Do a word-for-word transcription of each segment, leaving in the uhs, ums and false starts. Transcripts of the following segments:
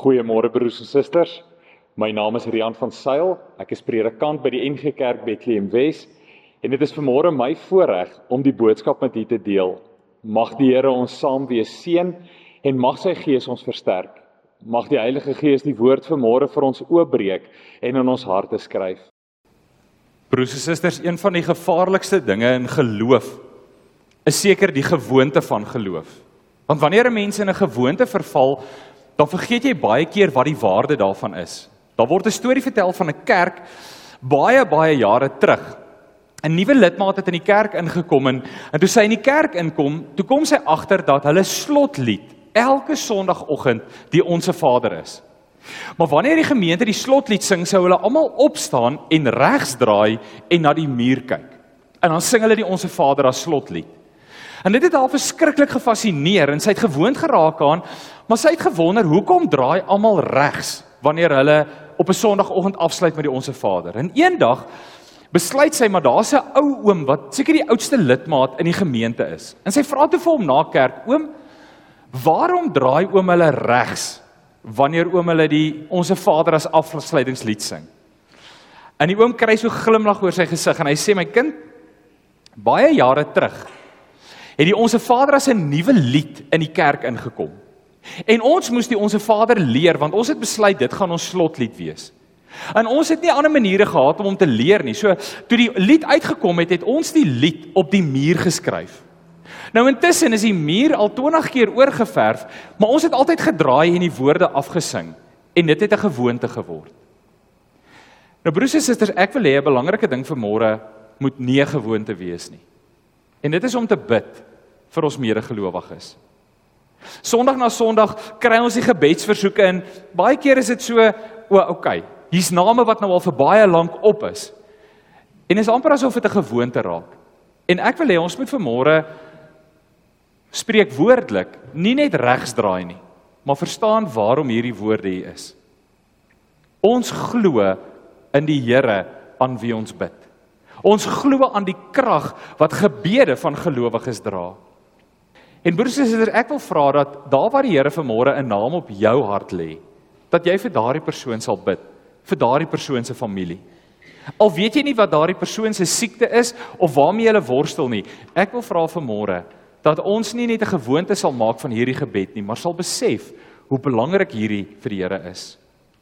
Goeiemôre broers en susters. My naam is Rian van Sail. Ek is predikant by die N G Kerk Bethlehem Wes en dit is vanmôre my voorreg om die boodskap met u te deel. Mag die Here ons saam wees seën en mag sy Gees ons versterk. Mag die Heilige Gees die woord vanmôre vir ons oopbreek en in ons harte skryf. Broers en susters, een van die gevaarlikste dinge in geloof is seker die gewoonte van geloof. Want wanneer 'n mens in 'n gewoonte verval, dan vergeet jy baie keer wat die waarde daarvan is. Daar word 'n storie vertel van 'n kerk baie baie jare terug. 'n Nuwe lidmaat het in die kerk ingekom en, en toe sy in die kerk inkom, toe kom sy agter dat hulle slotlied elke Sondagoggend die Onse Vader is. Maar wanneer die gemeente die slotlied sing, sou hulle almal opstaan en regs draai en na die muur kyk. En dan sing hulle die Onse Vader as slotlied. En dit het haar verskriklik gefascineer en sy het gewoond geraak aan, maar sy het gewonder, hoekom draai almal regs wanneer hulle op 'n Sondagoggend afsluit met die Onse Vader? En eendag besluit sy, maar daar's 'n ou oom wat seker die oudste lidmaat in die gemeente is. En sy vra toe vir hom na kerk, oom, waarom draai oom hulle regs wanneer oom hulle die Onse Vader as afsluitingslied sing? En die oom kry so glimlag oor sy gesig en hy sê, my kind, baie jare terug het die Onse Vader as 'n nuwe lied in die kerk ingekom. En ons moes die Onse Vader leer, want ons het besluit, dit gaan ons slotlied wees. En ons het nie ander maniere gehad om hom te leer nie. So, toe die lied uitgekom het, het ons die lied op die muur geskryf. Nou intussen is die muur al twintig keer oorgeverf, maar ons het altyd gedraai en die woorde afgesing. En dit het 'n gewoonte geword. Nou broers en susters, ek wil hê 'n belangrike ding vir môre moet nie 'n gewoonte wees nie. En dit is om te bid vir ons medegelowiges. Sondag na Sondag kry ons die gebedsversoeke en baie keer is dit so, o, okay, hier's name wat nou al vir baie lank op is. En is amper asof dit 'n gewoonte raak. En ek wil hê ons moet vanmôre spreek woordelik, nie net regs draai nie, maar verstaan waarom hierdie woorde hier is. Ons glo in die Here aan wie ons bid. Ons glo aan die krag wat gebede van gelowiges dra. En broers en susters, ek wil vra dat daar waar die Here vanmôre 'n naam op jou hart lê, dat jy vir daardie persoon sal bid, vir daardie persoon se familie. Al weet jy nie wat daardie persoon se siekte is of waarmee hulle worstel nie, ek wil vra vanmôre dat ons nie net 'n gewoonte sal maak van hierdie gebed nie, maar sal besef hoe belangrik hierdie vir die Here is.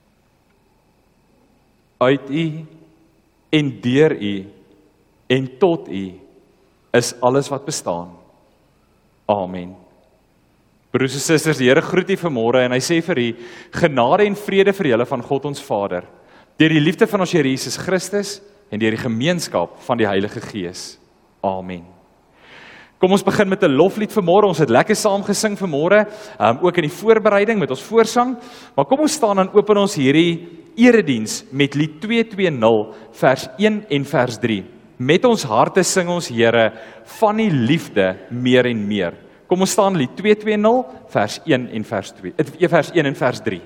Uit U en deur U en tot U is alles wat bestaan. Amen. Broers en susters, die Here groet u vanmôre en hy sê vir u, genade en vrede vir julle van God ons Vader, deur die liefde van ons Here Jesus Christus en deur die gemeenskap van die Heilige Gees. Amen. Kom ons begin met 'n loflied vanmôre. Ons het lekker saam gesing vanmôre, um, ook in die voorbereiding met ons voorsang, maar kom ons staan en open ons hierdie erediens met lied twee twee nul vers een en vers drie. Met ons harte sing ons Here van die liefde meer en meer. Kom ons staan lied twee twee nul vers een en vers twee, vers een en vers drie.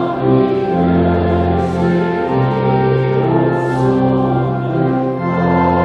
Oh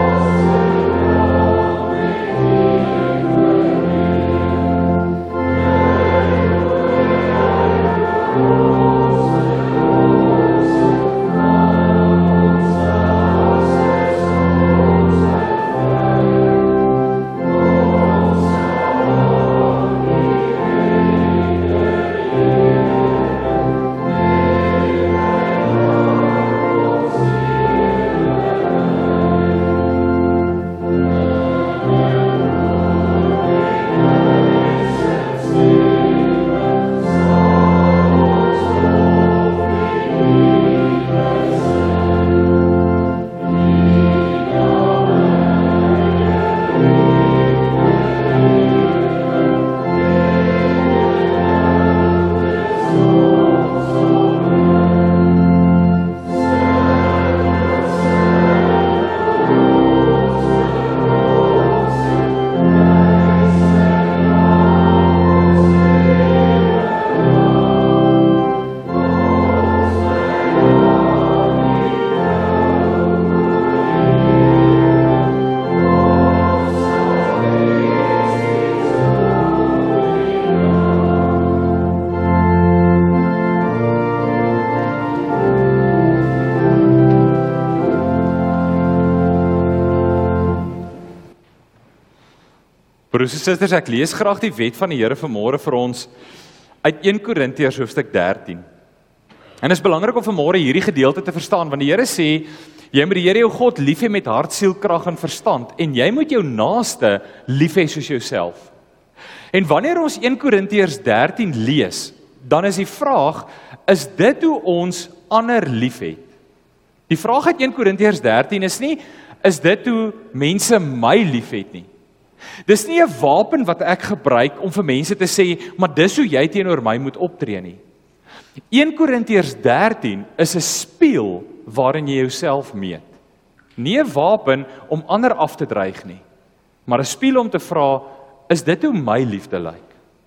Broers en susters, ek lees graag die wet van die Here vanmôre vir ons uit Eerste Korintiërs hoofstuk dertien. En dit is belangrik om vanmôre hierdie gedeelte te verstaan, want die Here sê, jy moet die Here jou God lief hê met hart, siel, krag en verstand, en jy moet jou naaste lief hê soos jouself. En wanneer ons Eerste Korintiërs dertien lees, dan is die vraag, is dit hoe ons ander lief het? Die vraag uit Eerste Korintiërs dertien is nie, is dit hoe mense my lief het nie. Dis nie 'n wapen wat ek gebruik om vir mense te sê, maar dis hoe jy teenoor my moet optree nie. Eerste Korintiërs dertien is 'n spieël waarin jy jouself meet. Nie 'n wapen om ander af te dreig nie, maar 'n spieël om te vra, is dit hoe my liefde lyk?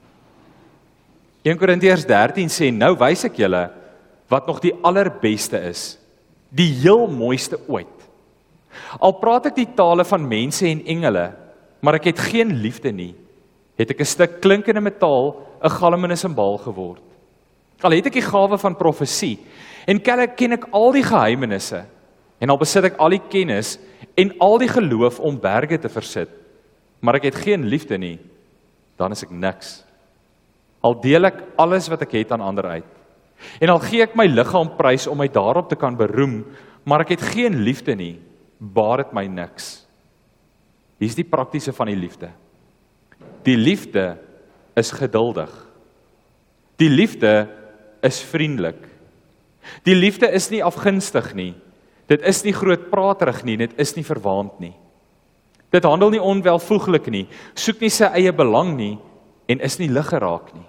Eerste Korintiërs dertien sê, nou wys ek julle wat nog die allerbeste is, die heel mooiste ooit. Al praat ek die tale van mense en engele, maar ek het geen liefde nie, het ek 'n stuk klinkende metaal, 'n galm en 'n simbaal geword. Al het ek die gawe van profesie, en ken ek al die geheimenisse, en al besit ek al die kennis, en al die geloof om berge te versit, maar ek het geen liefde nie, dan is ek niks. Al deel ek alles wat ek het aan ander uit, en al gee ek my liggaam prys om my daarop te kan beroem, maar ek het geen liefde nie, baat dit my niks. Hier is die praktiese van die liefde. Die liefde is geduldig. Die liefde is vriendelik. Die liefde is nie afgunstig nie. Dit is nie grootpraterig nie, dit is nie verwaand nie. Dit handel nie onwelvoeglik nie, soek nie sy eie belang nie en is nie lig geraak nie.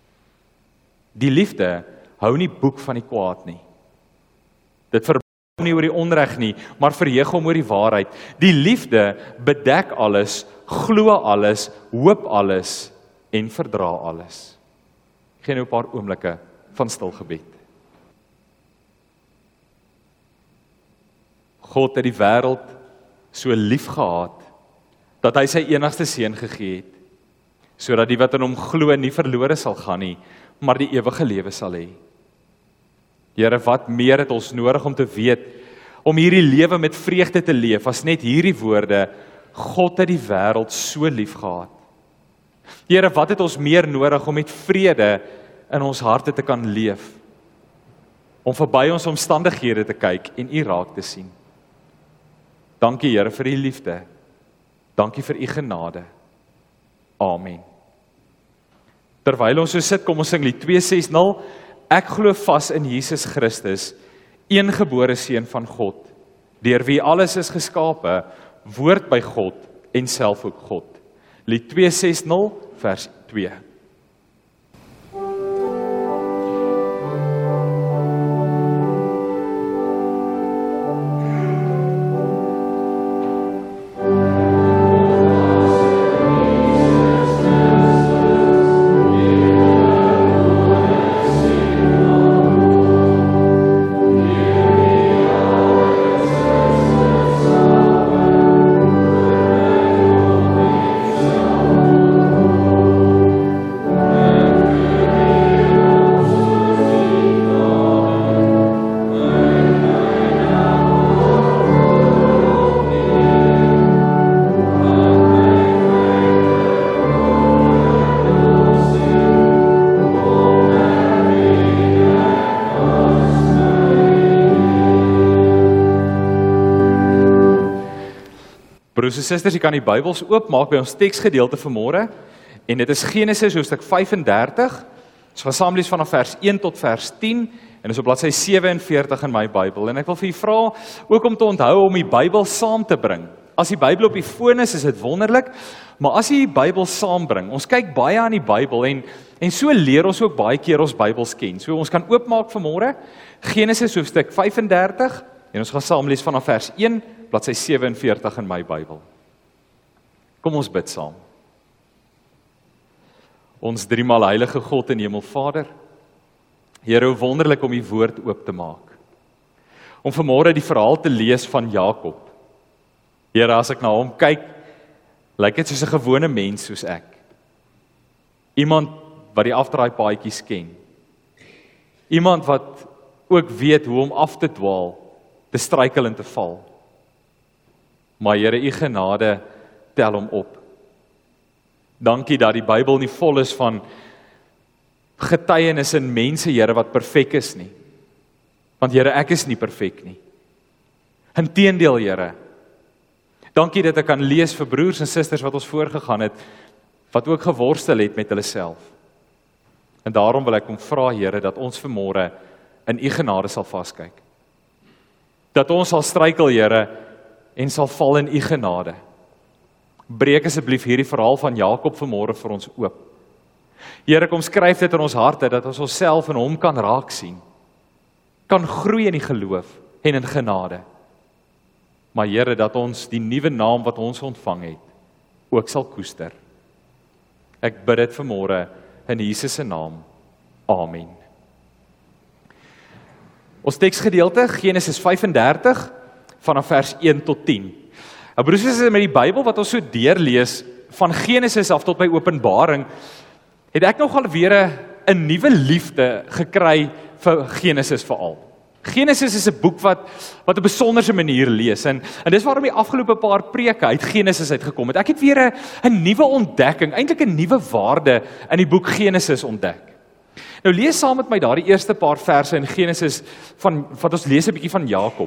Die liefde hou nie boek van die kwaad nie. Dit verbaas nie oor die onreg nie, maar verheug hom oor die waarheid. Die liefde bedek alles, glo alles, hoop alles en verdra alles. Ek gee nou 'n paar oomblikke van stil gebed. God het die wêreld so lief gehad, dat hy sy enigste seun gegee het, sodat die wat in hom glo nie verlore sal gaan nie, maar die ewige lewe sal hê. Here, wat meer het ons nodig om te weet, om hierdie lewe met vreugde te leef, as net hierdie woorde, God het die wêreld so lief gehad. Here, wat het ons meer nodig om met vrede in ons harte te kan leef, om verby ons omstandighede te kyk en U raak te sien. Dankie Here vir U liefde, dankie vir U genade. Amen. Terwyl ons so sit, kom ons sing lied twee ses nul, ek glo vas in Jesus Christus, eengebore seun van God, deur wie alles is geskape, woord by God en self ook God. Lied twee ses nul vers twee. Broers en susters, jy kan die Bybels oopmaak by ons teksgedeelte vanmôre, en dit is Genesis hoofstuk vyf-en-dertig, ons gaan saam lees vanaf vers een tot vers tien, en is op bladsy sewe en veertig in my Bybel, en ek wil vir u vra, ook om te onthou om die Bybel saam te bring. As die Bybel op die foon is, is dit wonderlik, maar as jy die Bybel saambring, ons kyk baie aan die Bybel, en, en so leer ons ook baie keer ons Bybels ken, so ons kan oopmaak vanmôre, Genesis hoofstuk vyf-en-dertig, en ons gaan saam lees vanaf vers een, bladsy sewe en veertig in my Bybel. Kom ons bid saam. Ons driemaal heilige God en Hemelvader, Here, hoe wonderlik om U woord oop te maak. Om vanmôre die verhaal te lees van Jakob. Here, as ek na hom kyk, lyk dit soos 'n gewone mens soos ek. Iemand wat die afdraaipaadjies ken. Iemand wat ook weet hoe om af te dwaal, te struikel en te val. Maar Here, U genade tel hom op. Dankie dat die Bybel nie vol is van getuienis en mense, Here, wat perfek is nie. Want Here, ek is nie perfek nie. Inteendeel, Here, dankie dat ek kan lees vir broers en susters wat ons voorgegaan het, wat ook geworstel het met hulle self. En daarom wil ek om vra, Here, dat ons vanmôre in U genade sal vaskyk. Dat ons sal struikel, Here, en sal val in U genade. Breek asseblief hierdie verhaal van Jakob vanmôre vir ons oop. Here, kom skryf dit in ons harte, dat ons onsself in Hom kan raak sien, kan groei in die geloof en in genade. Maar Here, dat ons die nuwe naam wat ons ontvang het, ook sal koester. Ek bid dit vanmôre in Jesus se naam. Amen. Ons teksgedeelte, Genesis vyf en dertig, vanaf vers een tot tien. Nou broers, is met die Bybel wat ons so deurlees, van Genesis af tot by Openbaring, het ek nogal weer 'n nuwe liefde gekry vir Genesis veral. Genesis is 'n boek wat wat op 'n besonderse manier lees en en dis waarom die afgelope paar preke uit Genesis uitgekom het. Ek het weer 'n 'n nuwe ontdekking, eintlik 'n nuwe waarde in die boek Genesis ontdek. Nou lees saam met my daardie eerste paar verse in Genesis van wat ons lees 'n bietjie van Jakob.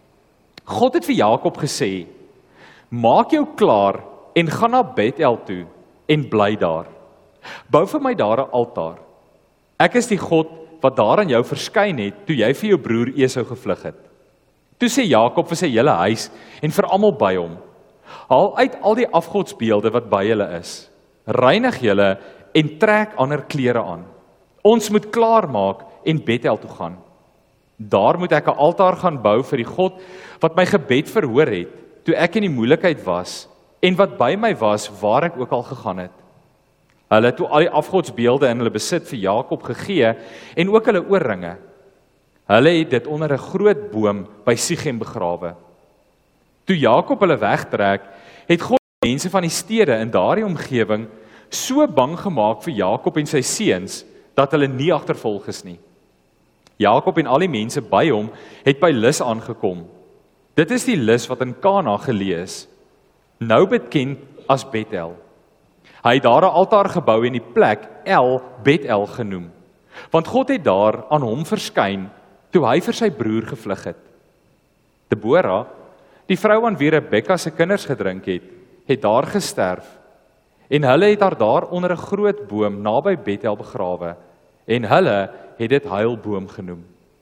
God het vir Jakob gesê: "Maak jou klaar en gaan na Bethel toe en bly daar. Bou vir my daar 'n altaar. Ek is die God wat daar aan jou verskyn het, toe jy vir jou broer Esau gevlug het." Toe sê Jakob vir sy hele huis, en vir almal by hom: "Haal uit al die afgodsbeelde wat by julle is. Reinig julle en trek ander klere aan. Ons moet klaar maak en Bethel toe gaan. Daar moet ek 'n altaar gaan bou vir die God wat my gebed verhoor het, toe ek in die moeilikheid was, en wat by my was, waar ek ook al gegaan het." Hulle het toe al die afgodsbeelde in hulle besit vir Jakob gegee, en ook hulle oorringe. Hulle het dit onder 'n groot boom by Sichem begrawe. Toe Jakob hulle wegtrek, het God die mense van die stede in daardie omgewing so bang gemaak vir Jakob en sy seuns, dat hulle nie agtervolg is nie. Jakob en al die mense by hom het by Lus aangekom. Dit is die Lus wat in Kana geleë is, nou bekend as Bethel. Hy het daar 'n altaar gebou en die plek El Bethel genoem, want God het daar aan hom verskyn toe hy vir sy broer gevlug het. Debora, die vrou aan wie Rebekka se kinders gedrink het, het daar gesterf, en hulle het haar daar onder 'n groot boom naby Bethel begrawe, en hulle het dit Huilboom genoem.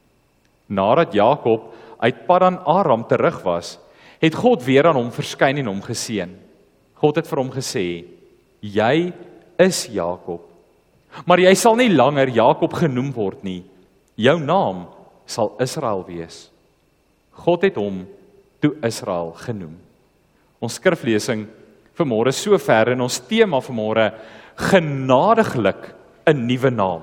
Nadat Jakob uit Paddan Aram terug was, het God weer aan hom verskyn en hom geseën. God het vir hom gesê: "Jy is Jakob, maar jy sal nie langer Jakob genoem word nie. Jou naam sal Israel wees." God het hom toe Israel genoem. Ons skriflesing vanmôre so ver en ons tema vanmôre: genadiglik 'n nuwe naam.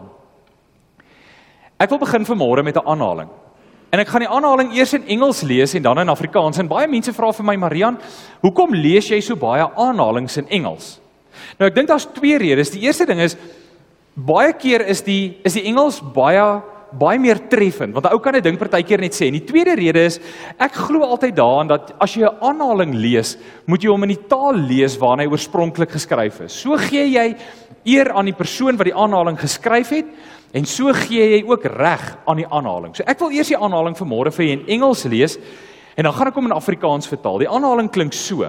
Ek wil begin vanmôre met 'n aanhaling. En ek gaan die aanhaling eers in Engels lees en dan in Afrikaans. En baie mense vra vir my: "Marian, hoekom lees jy so baie aanhalings in Engels?" Nou ek dink daar's twee redes. Die eerste ding is, baie keer is die is die Engels baie baie meer treffend, want 'n ou kan 'n ding partykeer net sê. En die tweede rede is, ek glo altyd daaraan dat as jy 'n aanhaling lees, moet jy hom in die taal lees waarna hy oorspronklik geskryf is. So gee jy eer aan die persoon wat die aanhaling geskryf het, en so gee jy ook reg aan die aanhaling. So ek wil eers die aanhaling vanmôre vir jy in Engels lees, en dan gaan ek hom in Afrikaans vertaal. Die aanhaling klink so: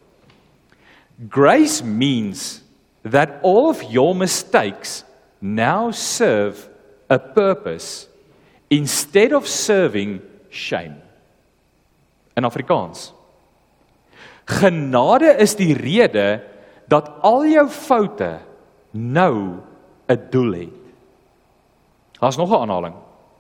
"Grace means that all of your mistakes now serve a purpose instead of serving shame." In Afrikaans: genade is die rede dat al jou foute nou 'n doel het. Daar's nog 'n aanhaling.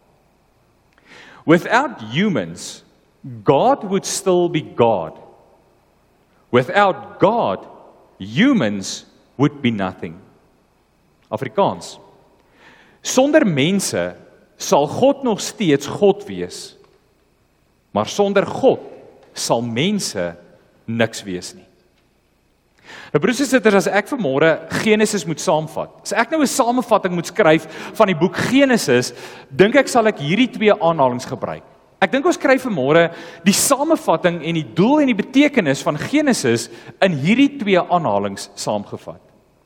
Without humans, God would still be God. Without God, humans would be nothing. Afrikaans: sonder mense sal God nog steeds God wees, maar sonder God sal mense niks wees nie. Nou broers en susters, as ek vanmôre Genesis moet saamvat, as ek nou 'n samevatting moet skryf van die boek Genesis, dink ek sal ek hierdie twee aanhalings gebruik. Ek dink ons kry vanmôre die samevatting en die doel en die betekenis van Genesis in hierdie twee aanhalings saamgevat.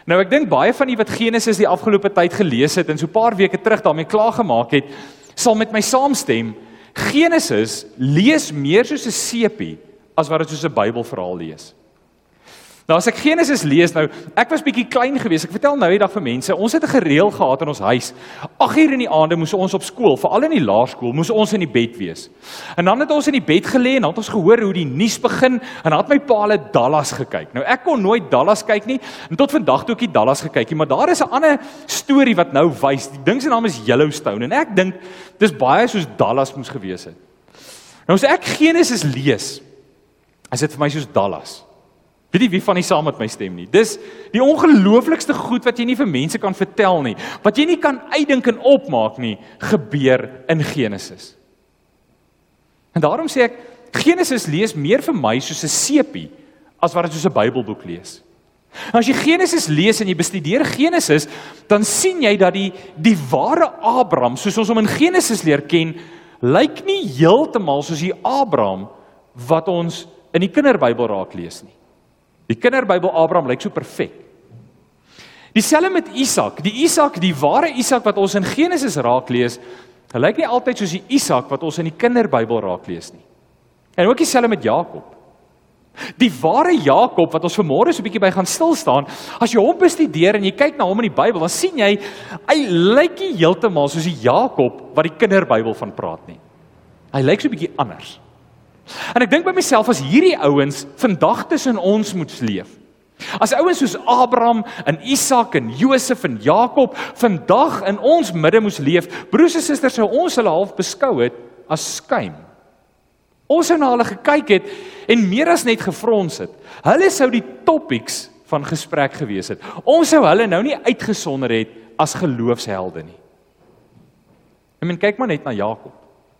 Nou ek dink baie van die wat Genesis die afgelope tyd gelees het en so 'n paar weke terug daarmee klaargemaak het, sal met my saamstem. Genesis lees meer soos 'n sepie as wat dit soos 'n Bybelverhaal lees. Nou as ek Genesis lees, nou, ek was bietjie klein geweest, ek vertel nou die dag vir mense, ons het 'n gereël gehad in ons huis, agt uur in die aande moes ons op skool, veral in die laerskool, moes ons in die bed wees. En dan het ons in die bed gelê en dan het ons gehoor hoe die nuus begin, en dan het my pa hulle Dallas gekyk. Nou ek kon nooit Dallas kyk nie, en tot vandag toe ek nie Dallas gekyk nie, maar daar is 'n ander storie wat nou wys, die ding se naam is Yellowstone, en ek dink, dis baie soos Dallas moes gewees het. Nou as ek Genesis lees, is dit vir my soos Dallas. Weet jy wie van die saam met my stem nie? Dis die ongelooflikste goed wat jy nie vir mense kan vertel nie, wat jy nie kan uitdink en opmaak nie, gebeur in Genesis. En daarom sê ek, Genesis lees meer vir my soos 'n sepie, as wat dit soos 'n Bybelboek lees. En as jy Genesis lees en jy bestudeer Genesis, dan sien jy dat die, die ware Abraham, soos ons hom in Genesis leer ken, lyk nie heeltemal soos die Abraham wat ons in die kinderbybel raak lees nie. Die kinderbybel Abraham lyk so perfek. Dieselfde met Isak. Die Isak, die ware Isak wat ons in Genesis raak lees, hy lyk nie altyd soos die Isak wat ons in die kinderbybel raak lees nie. En ook dieselfde met Jakob. Die ware Jakob wat ons vanmôre so 'n bietjie by gaan stil staan, as jy hom bestudeer en jy kyk na hom in die Bybel, dan sien jy hy lyk nie heeltemal soos die Jakob wat die kinderbybel van praat nie. Hy lyk so 'n bietjie anders. En ek dink by myself, as hierdie ouens vandag tussen ons moet leef, as ouens soos Abraham en Isak en Josef en Jakob vandag in ons midde moes leef, broers en susters, sou ons hulle half beskou het as skuim. Ons sou na hulle gekyk het en meer as net gefrons het. Hulle sou die topics van gesprek gewees het. Ons sou hulle nou nie uitgesonder het as geloofshelde nie. Ek meen, kyk maar net na Jakob.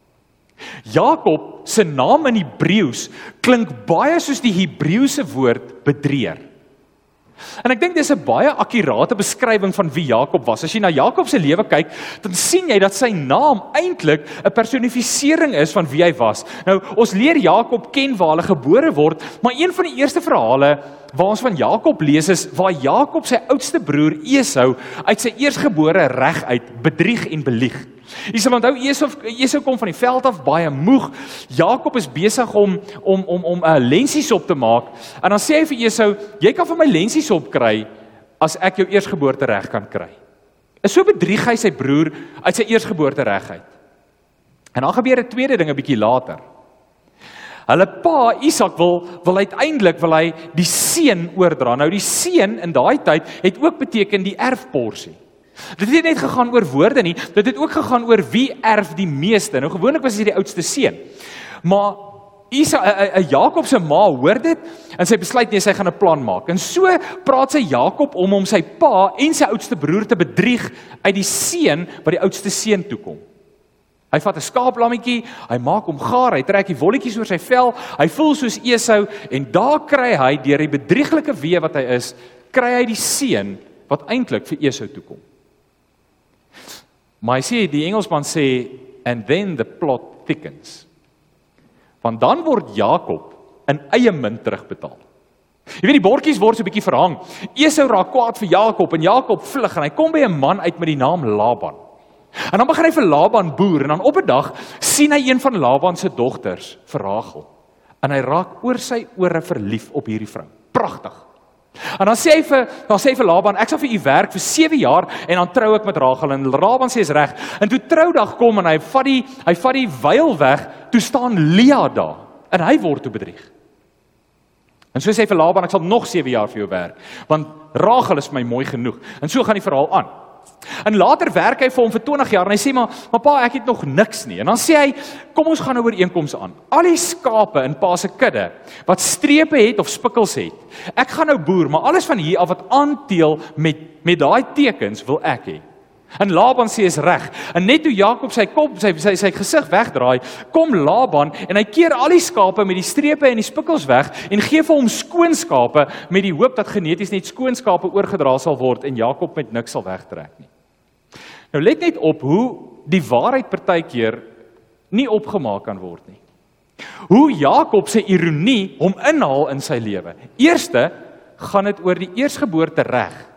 Jakob se naam in Hebreëus klink baie soos die Hebreëse woord bedrieër. En ek dink dis 'n baie akkurate beskrywing van wie Jakob was. As jy na Jakob se lewe kyk, dan sien jy dat sy naam eintlik 'n personifisering is van wie hy was. Nou, ons leer Jakob ken waar hy gebore word, maar een van die eerste verhale waar ons van Jakob lees is waar Jakob sy oudste broer Esau uit sy eersgebore reg uit bedrieg en belieg. Jy sal onthou, Esau, Esau kom van die veld af baie moeg. Jakob is besig om om om om 'n lensiesop te maak en dan sê hy vir Esau, jy kan van my lensiesop kry as ek jou eersgeboorte reg kan kry. En so bedrieg hy sy broer uit sy eersgeboorte reg uit. En dan gebeur 'n tweede ding 'n bietjie later. Hulle pa, Isak, wil, wil uiteindelik wil hy die seën oordra. Nou die seën in daai tyd het ook beteken die erfporsie. Dit het nie net gegaan oor woorde nie, dit het ook gegaan oor wie erf die meeste. Nou gewoonlik was hy die oudste seun. Maar Isak, uh, uh, Jakob se ma hoor dit en sy besluit nee, sy gaan 'n plan maak. En so praat sy Jakob om hom sy pa en sy oudste broer te bedrieg uit die seën wat die oudste seun toekom. Hy vat 'n skaaplammetjie, hy maak hom gaar, hy trek die wolletjies oor sy vel, hy voel soos Esau en daar kry hy deur die bedrieglike wee wat hy is, kry hy die seën wat eintlik vir Esau toekom. Maar hy sê, die Engelsman sê, and then the plot thickens. Want dan word Jakob in eie munt terugbetaal. Jy weet, die bordjies word so 'n bietjie verhang. Esau raak kwaad vir Jakob en Jakob vlug en hy kom by 'n man uit met die naam Laban. En dan begin hy vir Laban boer en dan op 'n dag sien hy een van Laban se dogters, vir Rachel. En hy raak oor sy ore verlief op hierdie vrou. Pragtig. En dan sê hy vir, dan sê hy vir Laban, ek sal vir u werk vir sewe jaar en dan trou ek met Rachel. En Laban sê is reg. En toe troudag kom en hy vat die hy vat die wyl weg, toe staan Lea daar en hy word toe bedrieg. En so sê hy vir Laban, ek sal nog sewe jaar vir jou werk, want Rachel is my mooi genoeg. En so gaan die verhaal aan. En later werk hy vir hom vir twintig jaar en hy sê maar, maar pa, ek het nog niks nie. En dan sê hy, kom ons gaan nou ooreenkoms aan. Al die skape in pa se kudde wat strepe het of spikkels het, ek gaan nou boer, maar alles van hier af wat aanteel met met daai tekens wil ek hê. En Laban sê is reg. En net toe Jakob sy kop, sy sy sy gesig wegdraai, kom Laban en hy keer al die skape met die strepe en die spikkels weg en gee vir hom skoon skape met die hoop dat geneties net skoon skape oorgedra sal word en Jakob met niks sal wegtrek nie. Nou let net op hoe die waarheid partykeer nie opgemaak kan word nie. Hoe Jakob se ironie hom inhaal in sy lewe. Eerste gaan dit oor die eersgeboorte reg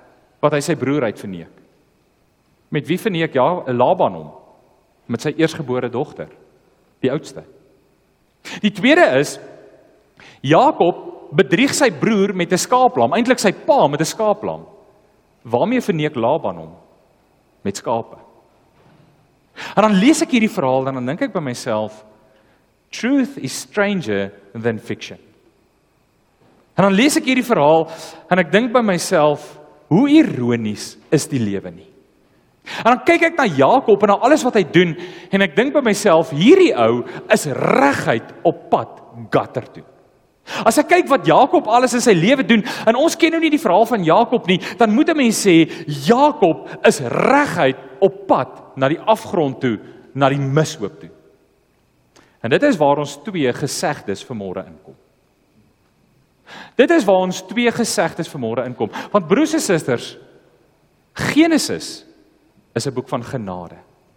wat hy sy broer uit verneek. Met wie verneek? Ja, Laban hom. Met sy eersgebore dogter, die oudste. Die tweede is, Jakob bedrieg sy broer met 'n skaaplam, eintlik sy pa met 'n skaaplam. Waarmee verneek Laban hom? Met skape. En dan lees ek hierdie verhaal en dan dink ek by myself, truth is stranger than fiction. En dan lees ek hierdie verhaal en ek dink by myself, hoe ironies is die lewe nie. En dan kyk ek na Jakob en na alles wat hy doen en ek dink by myself, hierdie ou is reguit op pad gutter toe. As ek kyk wat Jakob alles in sy lewe doen, en ons ken nou nie die verhaal van Jakob nie, dan moet 'n mens sê, Jakob is reguit op pad na die afgrond toe, na die mishoop toe. En dit is waar ons twee gesegdes vanmôre inkom. Dit is waar ons twee gesegdes vanmôre inkom. Want broers en susters, Genesis is 'n boek van genade.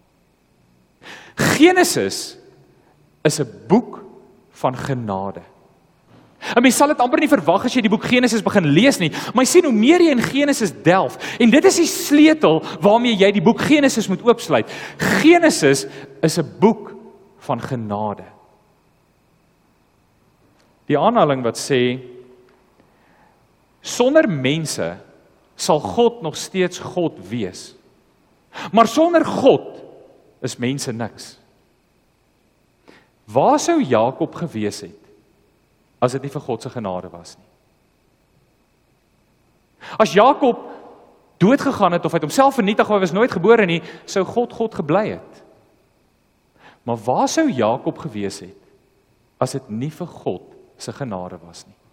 Genesis is 'n boek van genade. En mens sal dit amper nie verwag as jy die boek Genesis begin lees nie, maar jy sien hoe meer jy in Genesis delf, en dit is die sleutel waarmee jy die boek Genesis moet oopsluit. Genesis is 'n boek van genade. Die aanhaling wat sê, sonder mense sal God nog steeds God wees. Maar sonder God is mense niks. Waar sou Jakob gewees het as dit nie vir God se genade was nie? As Jakob dood gegaan het of hy het homself vernietig of hy was nooit gebore nie, sou God God gebly het. Maar waar sou Jakob gewees het as dit nie vir God se genade was nie?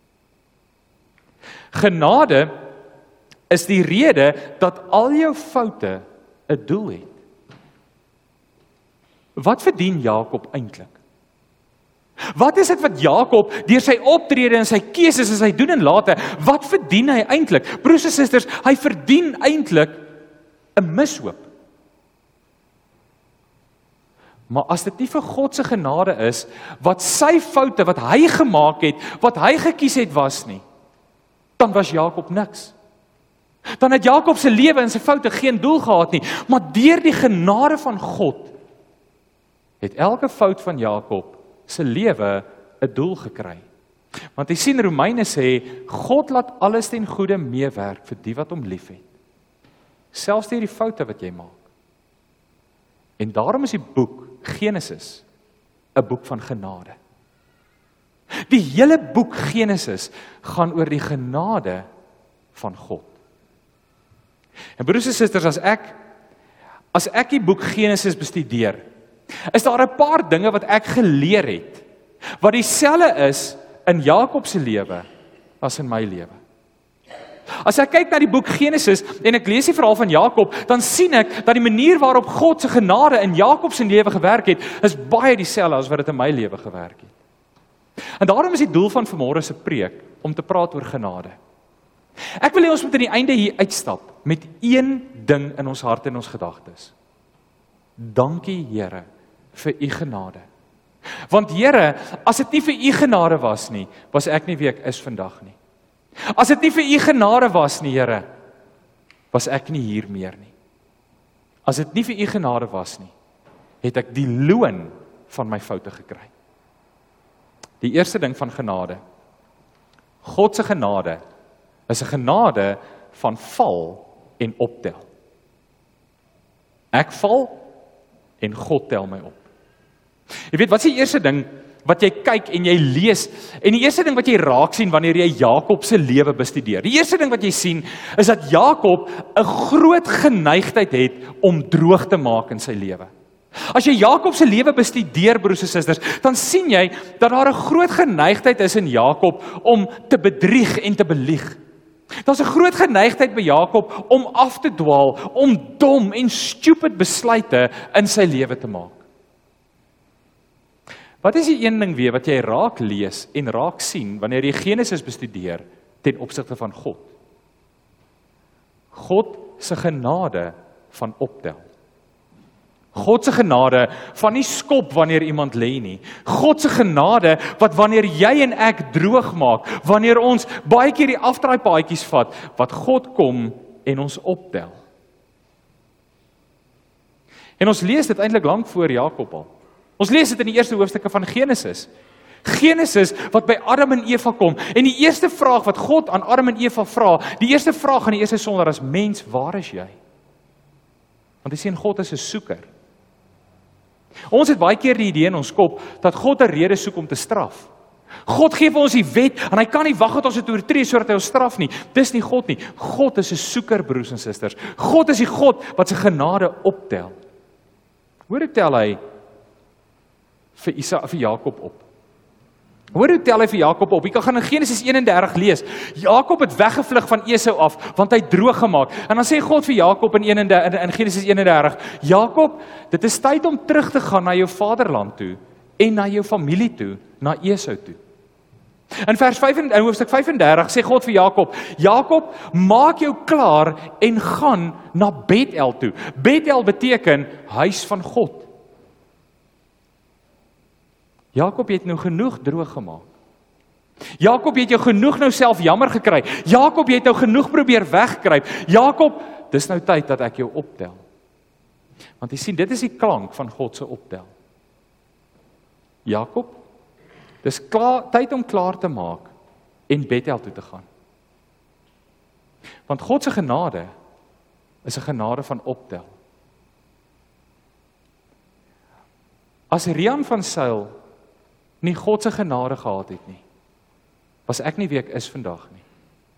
Genade is die rede dat al jou foute 'n doel het. Wat verdien Jakob eintlik? Wat is dit wat Jakob deur sy optrede en sy keuses en sy doen en late, wat verdien hy eintlik? Broers en susters, hy verdien eintlik 'n mishoop. Maar as dit nie vir God se genade is, wat sy foute, wat hy gemaak het, wat hy gekies het was nie, dan was Jakob niks. Dan het Jakob se lewe en sy foute geen doel gehad nie, maar deur die genade van God het elke fout van Jakob se lewe 'n doel gekry. Want jy sien Romeine sê, God laat alles ten goeie meewerk vir die wat hom liefhet. Selfs deur die foute wat jy maak. En daarom is die boek Genesis 'n boek van genade. Die hele boek Genesis gaan oor die genade van God. En broers en susters, as ek as ek die boek Genesis bestudeer, is daar 'n paar dinge wat ek geleer het, wat dieselfde is in Jakob se lewe as in my lewe. As ek kyk na die boek Genesis en ek lees die verhaal van Jakob, dan sien ek dat die manier waarop God se genade in Jakob se lewe gewerk het, is baie dieselfde as wat dit in my lewe gewerk het. En daarom is die doel van vanmôre se preek om te praat oor genade. Ek wil hê ons moet aan die einde hier uitstap met een ding in ons hart en ons gedagtes. Dankie Here vir u genade. Want Here, as dit nie vir u genade was nie, was ek nie wie ek is vandag nie. As dit nie vir u genade was nie, Here, was ek nie hier meer nie. As dit nie vir u genade was nie, het ek die loon van my foute gekry. Die eerste ding van genade. God se genade is 'n genade van val en optel. Ek val en God tel my op. Jy weet, wat is die eerste ding wat jy kyk en jy lees, en die eerste ding wat jy raak sien wanneer jy Jakob se lewe bestudeer? Die eerste ding wat jy sien, is dat Jakob 'n groot geneigtheid het om droog te maak in sy lewe. As jy Jakob se lewe bestudeer, broers en susters, dan sien jy dat daar 'n groot geneigtheid is in Jakob om te bedrieg en te belieg. Daar's 'n groot geneigtheid by Jakob om af te dwaal, om dom en stupid besluite in sy lewe te maak. Wat is die een ding weer wat jy raak lees en raak sien wanneer jy Genesis bestudeer ten opsigte van God? God se genade van optel. God se genade van nie skop wanneer iemand lê nie. God se genade wat wanneer jy en ek droog maak, wanneer ons baie keer die afdraaipaadjies vat, wat God kom en ons optel. En ons lees dit eintlik lank voor Jakob al. Ons lees dit in die eerste hoofstukke van Genesis. Genesis wat by Adam en Eva kom. En die eerste vraag wat God aan Adam en Eva vra, die eerste vraag aan die eerste sondaar is: mens, waar is jy? Want hy sien God is 'n soeker. Ons het baie keer die idee in ons kop dat God 'n rede soek om te straf. God gee vir ons die wet en hy kan nie wag tot ons dit oortree sodat hy ons straf nie. Dis nie God nie. God is 'n soeker, broers en susters. God is die God wat sy genade optel. Hoor hoe tel hy vir Isa, vir Jakob op. Hoor hoe tel hy vir Jakob op. Jy kan gaan in Genesis eenendertig lees. Jakob het weggevlug van Esau af, want hy het droog gemaak. En dan sê God vir Jakob in, eenendertig, in Genesis eenendertig, Jakob, dit is tyd om terug te gaan na jou vaderland toe, en na jou familie toe, na Esau toe. In vers vyf, in hoofstuk vyfendertig sê God vir Jakob, Jakob, maak jou klaar en gaan na Bethel toe. Bethel beteken huis van God. Jakob, jy het nou genoeg droog gemaak. Jakob, jy het jou genoeg nou self jammer gekry. Jakob, jy het nou genoeg probeer wegkruip. Jakob, dis nou tyd dat ek jou optel. Want jy sien, dit is die klank van God se optel. Jakob, dis klaar, tyd om klaar te maak en Bethel toe te gaan. Want God se genade is 'n genade van optel. As Rian van Sail nie God se genade gehad het nie, was ek nie wie ek is vandag nie.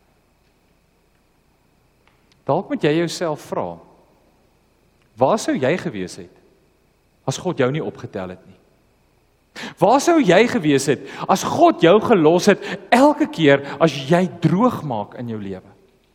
Dalk moet jy jouself vra, waar sou jy gewees het as God jou nie opgetel het nie? Waar sou jy gewees het as God jou gelos het elke keer as jy droog maak in jou lewe?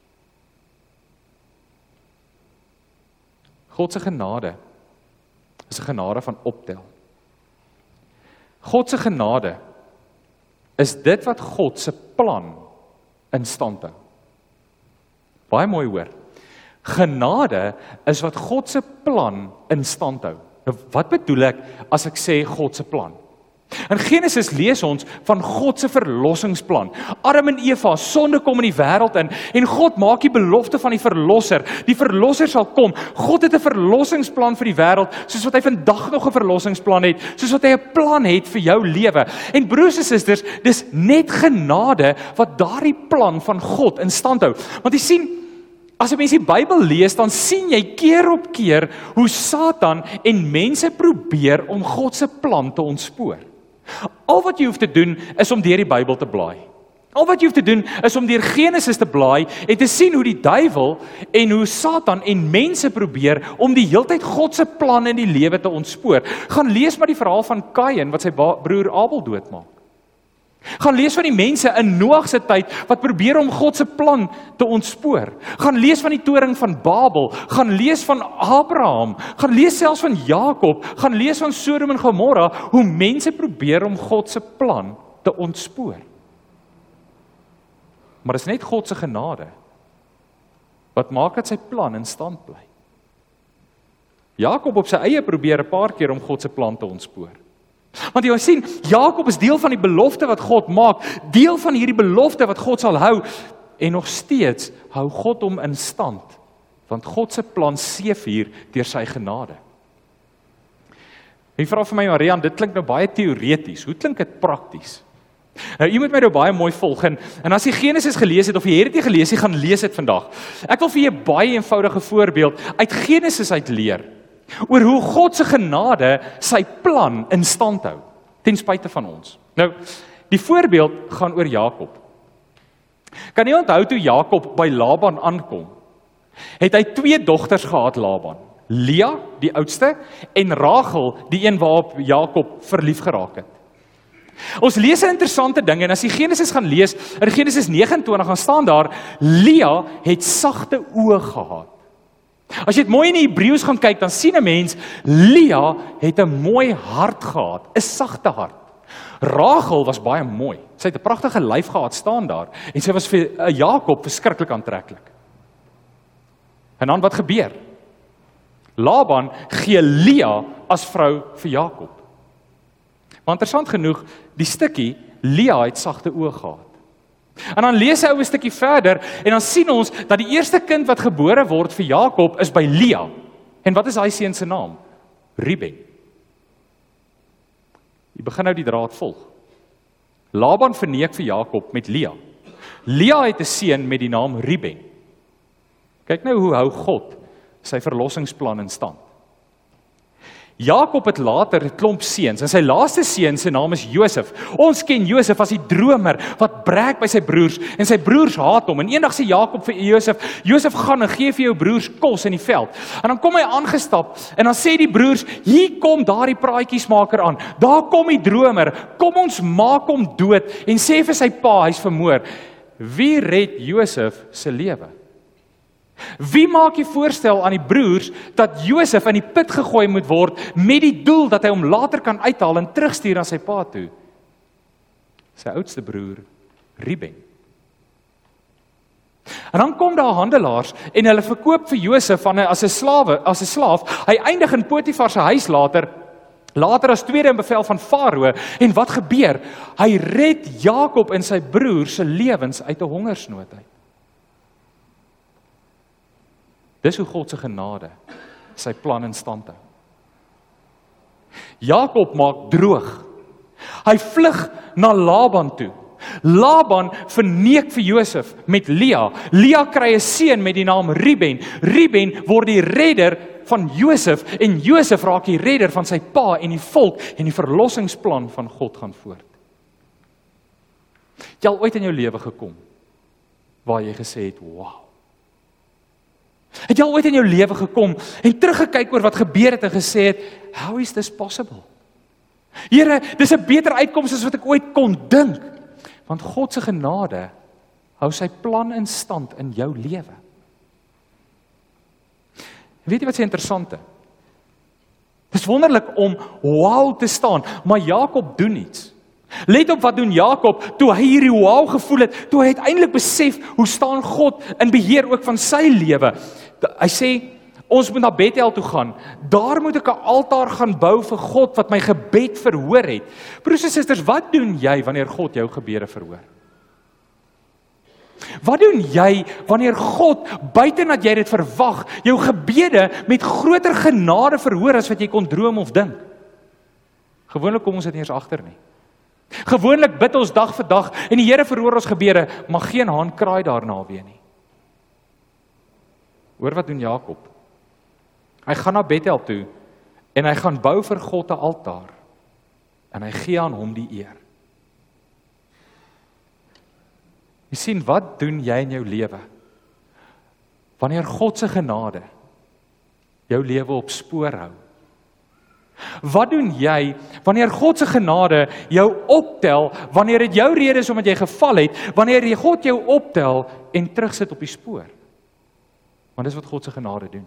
God se genade is 'n genade van optel. God se genade is dit wat God se plan in stand hou. Baie mooi hoor. Genade is wat God se plan in stand hou. Nou, wat bedoel ek as ek sê God se plan? In Genesis lees ons van God se verlossingsplan. Adam en Eva, sonde kom in die wêreld in en God maak die belofte van die verlosser. Die verlosser sal kom. God het 'n verlossingsplan vir die wêreld, soos wat hy vandag nog 'n verlossingsplan het, soos wat hy 'n plan het vir jou lewe. En broers en susters, dis net genade wat daardie plan van God in stand hou. Want jy sien, as jy mens die Bybel lees, dan sien jy keer op keer hoe Satan en mense probeer om God se plan te ontspoor. Al wat jy hoef te doen, is om deur die Bybel te blaai. Al wat jy hoef te doen, is om deur Genesis te blaai en te sien hoe die duiwel en hoe Satan en mense probeer om die heeltyd God se plan in die lewe te ontspoor. Gaan lees maar die verhaal van Kain, wat sy broer Abel doodmaak. Gaan lees van die mense in Noag se tyd wat probeer om God se plan te ontspoor. Gaan lees van die toring van Babel, gaan lees van Abraham, gaan lees selfs van Jakob, gaan lees van Sodom en Gomorra, hoe mense probeer om God se plan te ontspoor. Maar dit is net God se genade wat maak dat sy plan in stand bly. Jakob op sy eie probeer 'n paar keer om God se plan te ontspoor. Want jy sien, Jakob is deel van die belofte wat God maak, deel van hierdie belofte wat God sal hou, en nog steeds hou God hom in stand, want God se plan seef hier deur sy genade. Jy vra vir my, Marian, dit klink nou baie teoreties, hoe klink dit prakties? Nou, jy moet my nou baie mooi volg, en, en as jy Genesis gelees het, of jy het dit nie gelees, jy gaan lees dit vandag. Ek wil vir jy 'n baie eenvoudige voorbeeld uit Genesis uit leer, oor hoe God se genade sy plan in stand hou, ten spyte van ons. Nou, die voorbeeld gaan oor Jakob. Kan jy onthou toe Jakob by Laban aankom? Het hy twee dogters gehad, Laban. Lea, die oudste, en Rachel, die een waarop Jakob verlief geraak het. Ons lees 'n interessante ding, en as jy Genesis gaan lees, in Genesis nege en twintig gaan staan daar, Lea het sagte oë gehad. As jy dit mooi in die Hebreëus gaan kyk, dan sien 'n mens, Lea het 'n mooi hart gehad, 'n sagte hart. Rachel was baie mooi. Sy het 'n pragtige lyf gehad, staan daar, en sy was vir uh, Jakob verskriklik aantreklik. En dan wat gebeur? Laban gee Lea as vrou vir Jakob. Maar interessant genoeg, die stukkie, Lea het sagte oë gehad. En dan lees hy ou 'n stukkie verder en dan sien ons dat die eerste kind wat gebore word vir Jakob is by Lea. En wat is daai seun se naam? Reuben. Jy begin nou die draad volg. Laban verneek vir Jakob met Lea. Lea het 'n seun met die naam Reuben. Kyk nou hoe hou God sy verlossingsplan in stand. Jakob het later 'n klomp seuns en sy laaste seun se naam is Josef. Ons ken Josef as die dromer wat breek by sy broers en sy broers haat hom. En eendag sê Jakob vir Josef, Josef gaan en gee vir jou broers kos in die veld. En dan kom hy aangestap en dan sê die broers, hier kom daardie praatjiesmaker aan. Daar kom die dromer. Kom ons maak hom dood en sê vir sy pa hy's vermoor. Wie red Josef se lewe? Wie maak die voorstel aan die broers dat Josef in die put gegooi moet word met die doel dat hy hom later kan uithaal en terugstuur na sy pa toe? Sy oudste broer, Reuben. En dan kom daar handelaars en hulle verkoop vir Josef as 'n slawe, as 'n slaaf. Hy eindig in Potifar se huis later, later as tweede in bevel van Farao. En wat gebeur? Hy red Jakob en sy broers se lewens uit 'n hongersnood uit. Dis hoe God se genade sy plan in stand hou. Jakob maak droog. Hy vlug na Laban toe. Laban verneek vir Josef met Lea. Lea kry 'n seun met die naam Reuben. Reuben word die redder van Josef en Josef raak die redder van sy pa en die volk en die verlossingsplan van God gaan voort. Het jy al ooit in jou lewe gekom waar jy gesê het, wow. Het jy al ooit in jou lewe gekom en teruggekyk oor wat gebeur het en gesê het, how is this possible? Here, dis 'n beter uitkoms as wat ek ooit kon dink. Want God se genade hou sy plan in stand in jou lewe. Weet jy wat se interessante? Dis wonderlik om wow te staan, maar Jakob doen iets. Let op wat doen Jakob toe hy hierdie wow gevoel het, toe hy uiteindelik besef hoe staan God in beheer ook van sy lewe. Hy sê, ons moet na Bethel toe gaan. Daar moet ek 'n altaar gaan bou vir God wat my gebed verhoor het. Broers en susters, wat doen jy wanneer God jou gebede verhoor? Wat doen jy wanneer God, buiten dat jy dit verwag, jou gebede met groter genade verhoor as wat jy kon droom of dink? Gewoonlik kom ons dit nie eens agter nie. Gewoonlik bid ons dag vir dag en die Here verhoor ons gebede, maar geen haan kraai daarna weer nie. Hoor wat doen Jakob? Hy gaan na Bethel toe en hy gaan bou vir God 'n altaar en hy gee aan hom die eer. Jy sien, wat doen jy in jou lewe wanneer God se genade jou lewe op spoor hou? Wat doen jy wanneer God se genade jou optel, wanneer dit jou rede is omdat jy geval het, wanneer jy God jou optel en terugsit op die spoor? Want dis wat God se genade doen.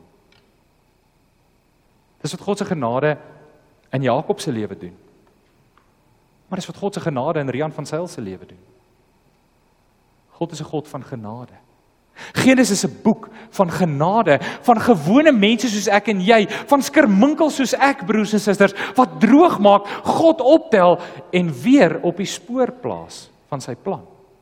Dis wat God se genade in Jakob se lewe doen. Maar dis wat God se genade in Rian van Sail se lewe doen. God is 'n God van genade. Genesis is 'n boek van genade, van gewone mense soos ek en jy, van skerminkels soos ek, broers en susters, wat droog maak, God optel en weer op die spoor plaas van sy plan.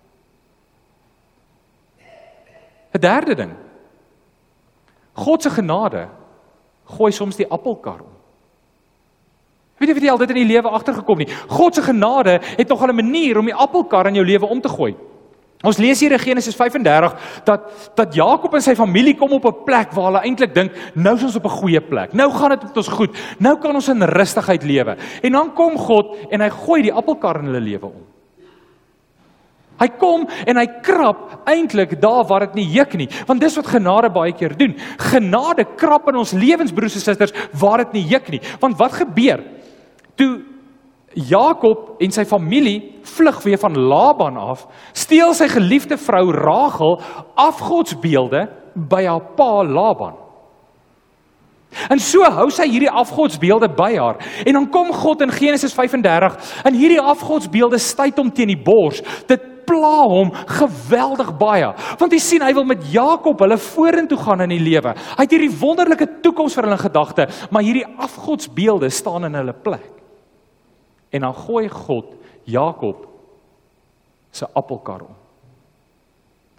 'n Derde ding. God se genade gooi soms die appelkar om. Weet jy, weet jy al dit in die lewe agtergekom nie? God se genade het nog 'n manier om die appelkar in jou lewe om te gooi. Ons lees hier in Genesis vyf en dertig dat dat Jakob en sy familie kom op 'n plek waar hulle eintlik dink, nou is ons op 'n goeie plek. Nou gaan dit met ons goed. Nou kan ons in rustigheid lewe. En dan kom God en hy gooi die appelkar in hulle lewe om. Hy kom en hy krap eintlik daar waar dit nie juk nie, want dis wat genade baie keer doen. Genade krap in ons lewens, broers en susters, waar dit nie juk nie. Want wat gebeur? Toe Jakob en sy familie vlug weer van Laban af, steel sy geliefde vrou Rachel afgodsbeelde by haar pa Laban. En so hou sy hierdie afgodsbeelde by haar. En dan kom God in Genesis vyf en dertig, en hierdie afgodsbeelde stuit hom teen die bors. Dit pla hom geweldig baie. Want jy sien, hy wil met Jakob hulle vorentoe gaan in die lewe. Hy het hierdie wonderlike toekoms vir hulle gedagte, maar hierdie afgodsbeelde staan in hulle plek. En dan gooi God Jakob se appelkar om.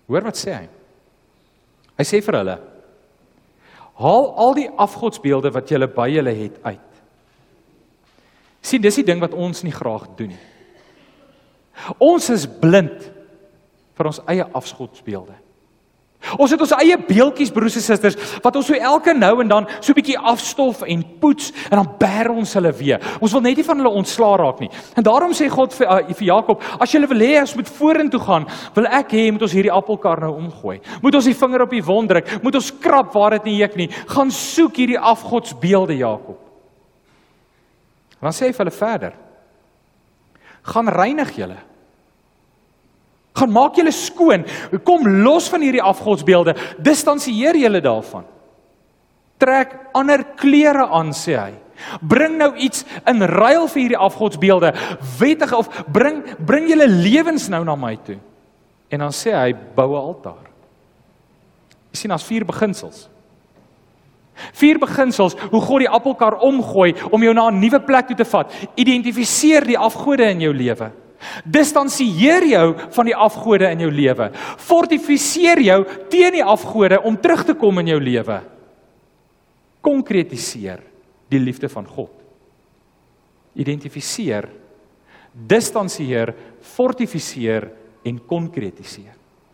Hoor wat sê hy? Hy sê vir hulle, haal al die afgodsbeelde wat julle by julle het uit. Sien, dis die ding wat ons nie graag doen nie. Ons is blind vir ons eie afgodsbeelde. Ons het ons eie beeldjies, broers en susters, wat ons so elke nou en dan so 'n bietjie afstof en poets en dan bære ons hulle weer. Ons wil net nie van hulle ontslaa raak nie. En daarom sê God vir, uh, vir Jakob, as jy wil hê ons moet vorentoe gaan, wil ek hê moet ons hierdie appelkar nou omgooi. Moet ons die vinger op die wond druk, moet ons krap waar dit nie juk nie. Gaan soek hierdie afgodsbeelde, Jakob. Dan sê hy vir hulle verder, gaan reinig julle. Gaan maak julle skoon, kom los van hierdie afgodsbeelde, distansieer julle daarvan. Trek ander klere aan, sê hy. Bring nou iets in ruil vir hierdie afgodsbeelde, wettige of bring bring julle lewens nou na my toe. En dan sê hy, bou 'n altaar. Jy sien, daar's vier beginsels. Vier beginsels, hoe God die appelkar omgooi om jou na 'n nuwe plek toe te vat. Identifiseer die afgode in jou lewe. Distansieer jou van die afgode in jou lewe. Fortifiseer jou teen die afgode om terug te kom in jou lewe. Konkretiseer die liefde van God. Identifiseer, distansieer, fortifiseer en konkretiseer.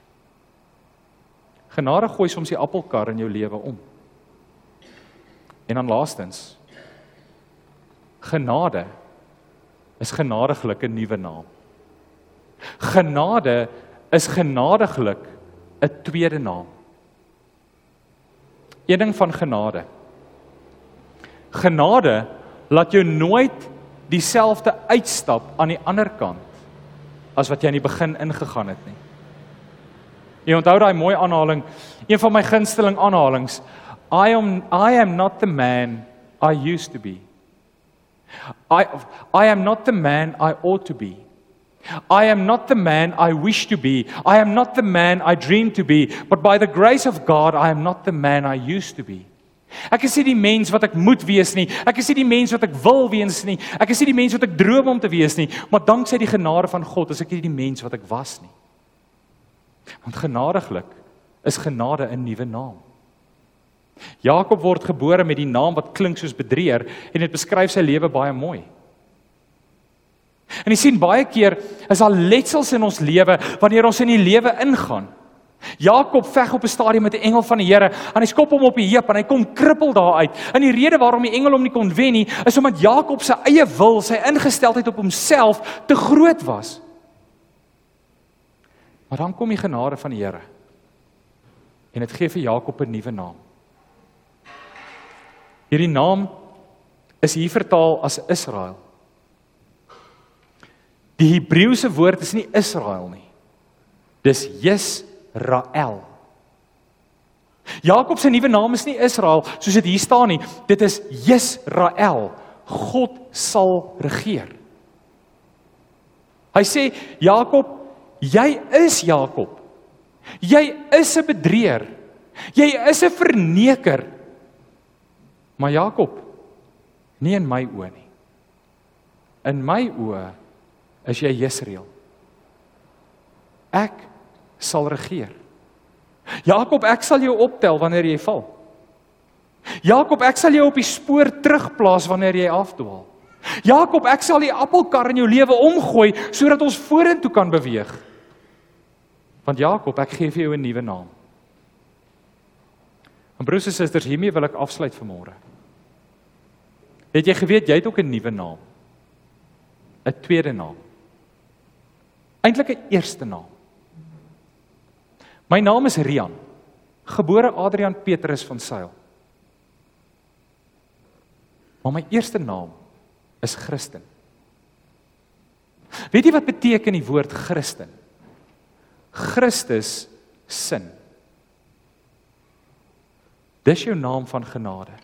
Genade gooi soms die appelkar in jou lewe om. En dan laastens, genade is genadiglik 'n nuwe naam. Genade is genadiglik 'n tweede naam. Een ding van genade. Genade laat jou nooit dieselfde uitstap aan die ander kant as wat jy aan die begin ingegaan het nie. Jy onthou daai mooi aanhaling, een van my gunsteling aanhalings. I am I am not the man I used to be. I I am not the man I ought to be. I am not the man I wish to be. I am not the man I dream to be, but by the grace of God I am not the man I used to be. Ek is nie die mens wat ek moet wees nie. Ek is nie die mens wat ek wil wees nie. Ek is nie die mens wat ek droom om te wees nie, maar danksy die genade van God is ek nie die mens wat ek was nie. Want genadiglik is genade 'n nuwe naam. Jakob word gebore met die naam wat klink soos bedrieër en dit beskryf sy lewe baie mooi. En jy sien baie keer is daar letsels in ons lewe wanneer ons in die lewe ingaan. Jakob veg op 'n stadium met 'n engel van die Here en hy skop hom op die heup en hy kom krippel daar uit. En die rede waarom die engel hom nie kon wen nie, is omdat Jakob se eie wil, sy ingesteldheid op homself te groot was. Maar dan kom die genade van die Here. En dit gee vir Jakob 'n nuwe naam. Hierdie naam is hier vertaal as Israel. Die Hebreëse woord is nie Israel nie. Dis Jesrael. Jakob se nuwe naam is nie Israel soos dit hier staan nie. Dit is Jesrael. God sal regeer. Hy sê, Jakob, jy is Jakob. Jy is 'n bedrieër. Jy is 'n verneker. Maar Jakob, nie in my oë nie. In my oë is jy Jesreel. Ek sal regeer. Jakob, ek sal jou optel wanneer jy val. Jakob, ek sal jou op die spoor terugplaas wanneer jy afdwaal. Jakob, ek sal die appelkar in jou lewe omgooi sodat ons vorentoe kan beweeg. Want Jakob, ek gee vir jou 'n nuwe naam. En broers en susters, hiermee wil ek afsluit vanmôre. Het jy geweet jy het ook 'n nuwe naam? 'n Tweede naam. Eintlik 'n eerste naam. My naam is Rian, gebore Adrian Petrus van Sail. Maar my eerste naam is Christen. Weet jy wat beteken die woord Christen? Christus sin. Dis jou naam van genade.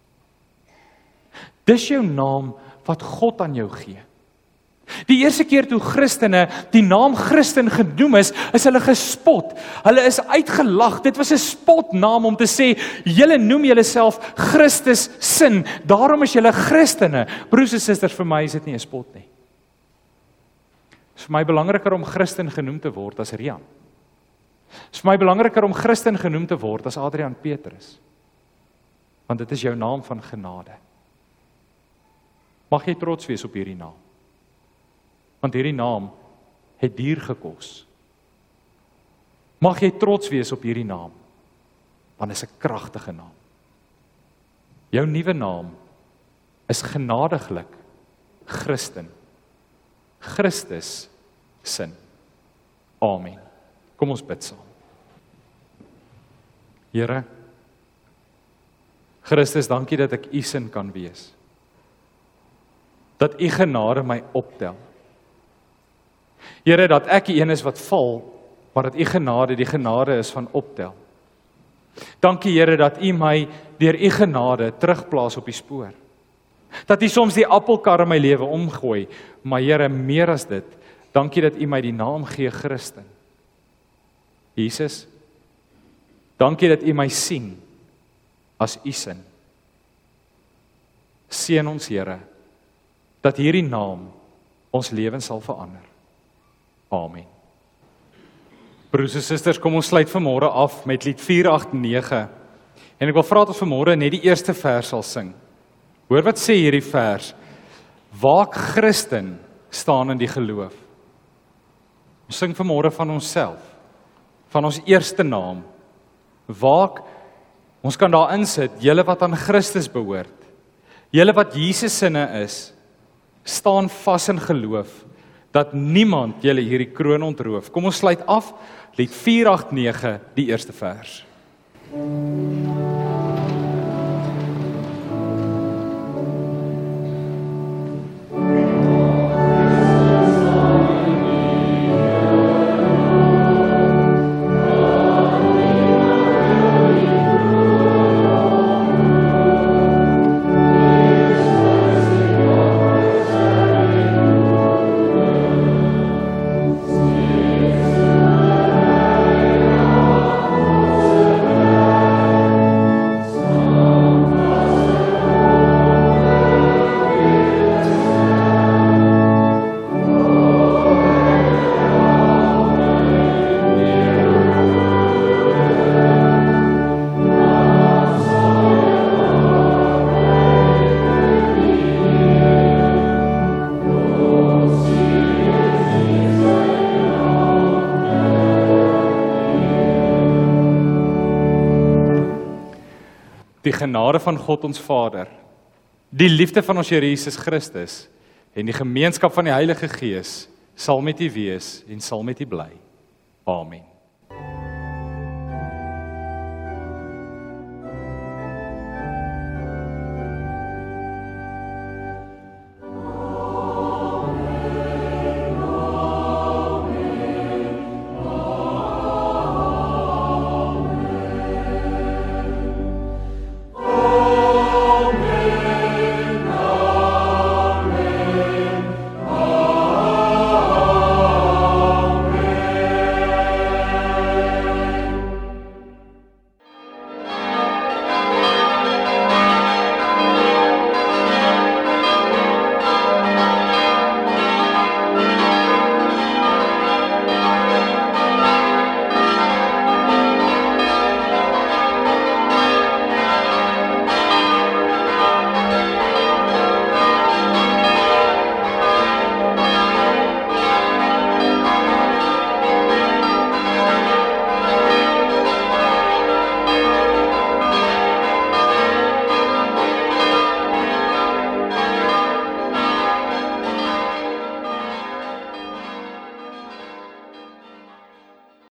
Dis jou naam wat God aan jou gee. Die eerste keer toe Christene die naam Christen genoem is, is hulle gespot. Hulle is uitgelag. Dit was 'n spotnaam om te sê, julle noem julleself Christus sin. Daarom is julle Christene. Broers en susters, vir my is dit nie 'n spot nie. Dit is vir my belangriker om Christen genoem te word as Rian. Dit is vir my belangriker om Christen genoem te word as Adrian Petrus. Want dit is jou naam van genade. Mag jy trots wees op hierdie naam. Want hierdie naam het duur gekos. Mag jy trots wees op hierdie naam. Want dit is 'n kragtige naam. Jou nuwe naam is genadiglik Christen. Christus sin. Amen. Kom ons bid saam. Here, Christus, dankie dat ek U sin kan wees. Dat U genade my optel. Here, dat ek die een is wat val, maar dat U genade die genade is van optel. Dankie Here dat U my deur U genade terugplaas op die spoor. Dat U soms die appelkar in my lewe omgooi, maar Here, meer as dit, dankie dat U my die naam gee Christen. Jesus, dankie dat U my sien as U sin. Seën ons Here, dat hierdie naam ons lewens sal verander. Amen. Broers en susters, kom ons sluit vanmôre af met lied vier agt nege. En ek wil vra dat ons vanmôre net die eerste vers sal sing. Hoor wat sê hierdie vers? Waak Christen staan in die geloof. Ons sing vanmôre van onsself, van ons eerste naam. Waak, ons kan daar insit, julle wat aan Christus behoort, julle wat Jesus sinne is, staan vas in geloof, dat niemand julle hierdie kroon ontroof. Kom ons sluit af, lied vier agt nege, die eerste vers. Die genade van God ons Vader, die liefde van ons Here Jesus Christus en die gemeenskap van die Heilige Gees sal met u wees en sal met u bly. Amen.